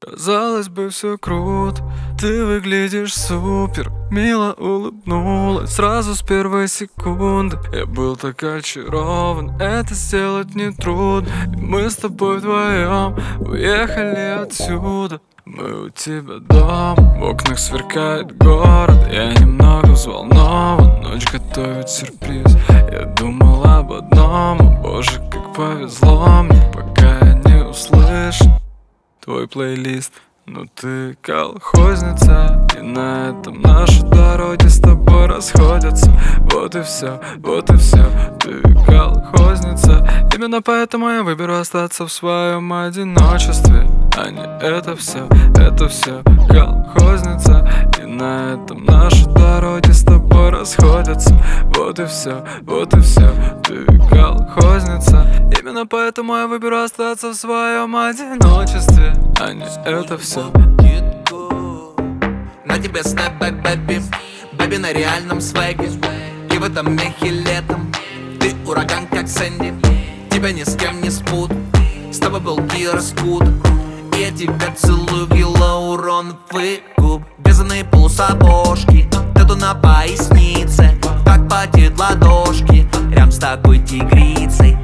Казалось бы, все круто, ты выглядишь супер. Мило улыбнулась сразу с первой секунды. Я был так очарован, это сделать нетрудно. И мы с тобой вдвоем уехали отсюда. Мы у тебя дома, в окнах сверкает город. Я немного взволнован, ночь готовит сюрприз. Я думал об одном, о боже, как повезло мне, пока я не услышу твой плейлист. Но ты колхозница, и на этом наши дороги с тобой расходятся. Вот и все, ты колхозница. Именно поэтому я выберу остаться в своем одиночестве, а не это все колхозница. И на этом наши дороги с тобой расходятся. Вот и все, ты колхозница. Именно поэтому я выберу остаться в своем одиночестве, а не это все. На тебе снэп, бэби, бэби на реальном свеге. И в этом мехе летом ты ураган, как Сэнди. Тебя ни с кем не спутать, с тобой был гироскутер. И я тебя целую в гиалуроновый губ. Вязаные полусапожки, тату на пояснице, как потеют ладошки рядом с такой тигрицей.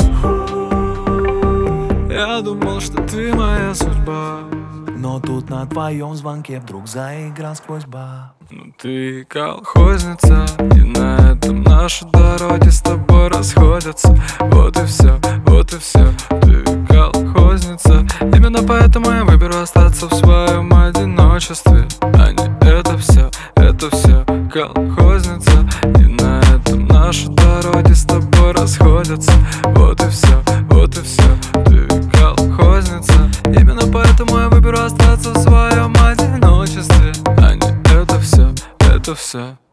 Я думал, что ты моя судьба, но тут на твоем звонке вдруг заиграл сквозь бар. ну ты колхозница, и на этом наши дороги с тобой расходятся. Вот и все, ты колхозница. Именно поэтому я выберу остаться в своем одиночестве, а не это все колхозница. И на этом наши дороги с тобой расходятся. Вот и все, ты колхозница. Именно поэтому я выберу остаться в своем одиночестве, а не это все